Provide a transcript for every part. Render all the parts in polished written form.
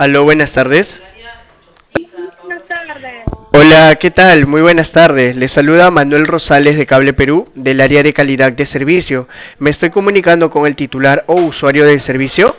Aló, buenas tardes. Buenas tardes. Hola, ¿qué tal? Muy buenas tardes. Les saluda Manuel Rosales de Cable Perú, del área de calidad de servicio. Me estoy comunicando con el titular o usuario del servicio.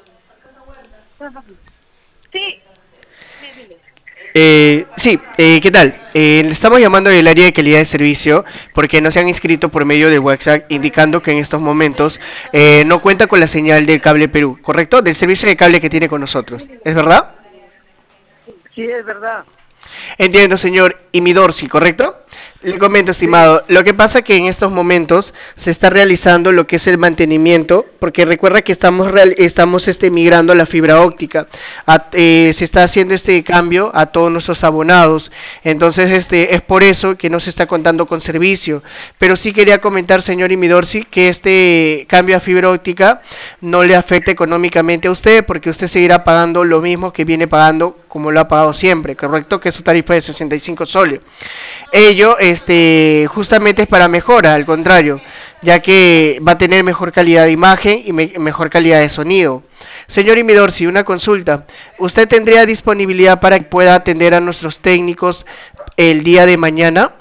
Sí, dile. ¿Qué tal? Le estamos llamando del área de calidad de servicio porque no se han inscrito por medio del WhatsApp indicando que en estos momentos no cuenta con la señal de Cable Perú, ¿correcto? Del servicio de cable que tiene con nosotros. ¿Es verdad? Sí, es verdad. Entiendo, señor Imidorsi, ¿correcto? Le comento, Sí, estimado, lo que pasa que en estos momentos se está realizando lo que es el mantenimiento, porque recuerda que estamos migrando a la fibra óptica. Se está haciendo este cambio a todos nuestros abonados. Entonces, es por eso que no se está contando con servicio. Pero sí quería comentar, señor Imidorsi, que este cambio a fibra óptica no le afecta económicamente a usted, porque usted seguirá pagando lo mismo que viene pagando como lo ha pagado siempre, ¿correcto? Que es su tarifa de 65 soles. Ello, justamente es para mejora, al contrario, ya que va a tener mejor calidad de imagen y mejor calidad de sonido. Señor Imidorsi, una consulta. ¿Usted tendría disponibilidad para que pueda atender a nuestros técnicos el día de mañana?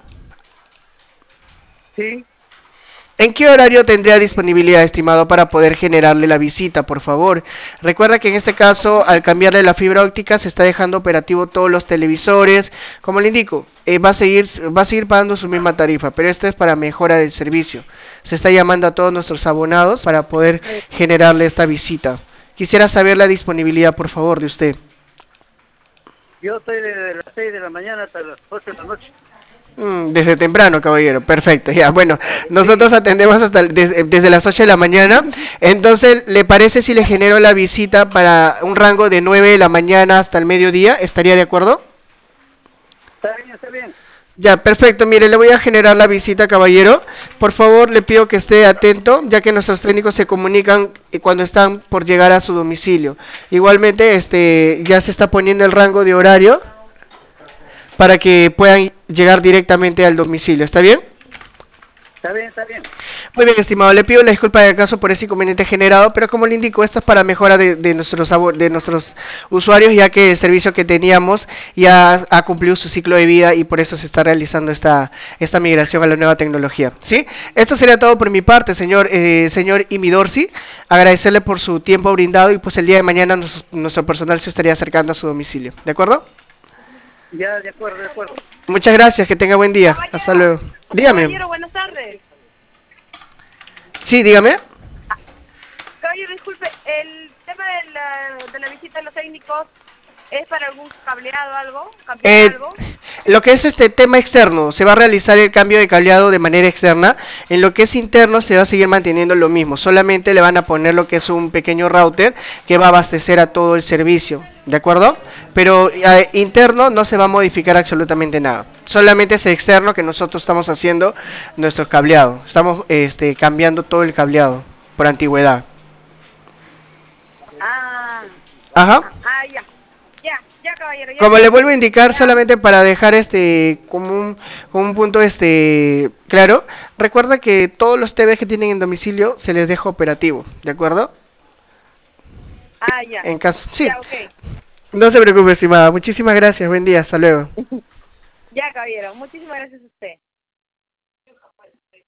sí. ¿En qué horario tendría disponibilidad, estimado, para poder generarle la visita, por favor? Recuerda que en este caso, al cambiarle la fibra óptica, se está dejando operativo todos los televisores. Como le indico, va a seguir pagando su misma tarifa, pero esto es para mejora del servicio. Se está llamando a todos nuestros abonados para poder generarle esta visita. Quisiera saber la disponibilidad, por favor, de usted. Yo estoy desde las 6 de la mañana hasta las 8 de la noche. Desde temprano, caballero. Perfecto. Ya, bueno, Sí. nosotros atendemos desde las 8 de la mañana. Entonces, ¿le parece si le genero la visita para un rango de 9 de la mañana hasta el mediodía? ¿Estaría de acuerdo? Está bien, está bien. Ya, perfecto. Mire, le voy a generar la visita, caballero. Por favor, le pido que esté atento, ya que nuestros técnicos se comunican cuando están por llegar a su domicilio. Igualmente, ya se está poniendo el rango de horario para que puedan llegar directamente al domicilio. ¿Está bien? Está bien, está bien. Muy bien, estimado. Le pido la disculpa de acaso por ese inconveniente generado, pero como le indico, esto es para mejora de nuestros usuarios, ya que el servicio que teníamos ya ha cumplido su ciclo de vida y por eso se está realizando esta migración a la nueva tecnología. ¿Sí? Esto sería todo por mi parte, señor Imidorsi. Agradecerle por su tiempo brindado y pues el día de mañana nuestro personal se estaría acercando a su domicilio. ¿De acuerdo? Ya, de acuerdo, de acuerdo. Muchas gracias, que tenga buen día. Hasta Caballero, luego. Dígame. caballero, buenas tardes. Sí, dígame. Caballero, disculpe, el tema de la visita de los técnicos es para algún cableado, algo, cambiar Eh, algo. lo que es este tema externo, se va a realizar el cambio de cableado de manera externa. En lo que es interno se va a seguir manteniendo lo mismo. Solamente le van a poner lo que es un pequeño router que va a abastecer a todo el servicio. ¿De acuerdo? Pero interno no se va a modificar absolutamente nada. Solamente es externo que nosotros estamos haciendo nuestro cableado. Estamos cambiando todo el cableado por antigüedad. Ah, Ajá. ya, ya, caballero, ya Como le entendí. vuelvo a indicar, Ya, solamente para dejar como un punto claro, recuerda que todos los TVs que tienen en domicilio se les deja operativo, ¿de acuerdo? ya, En caso, sí, ya, ok. no se preocupe, estimada. Muchísimas gracias, buen día, hasta luego. Ya, caballero, muchísimas gracias a usted.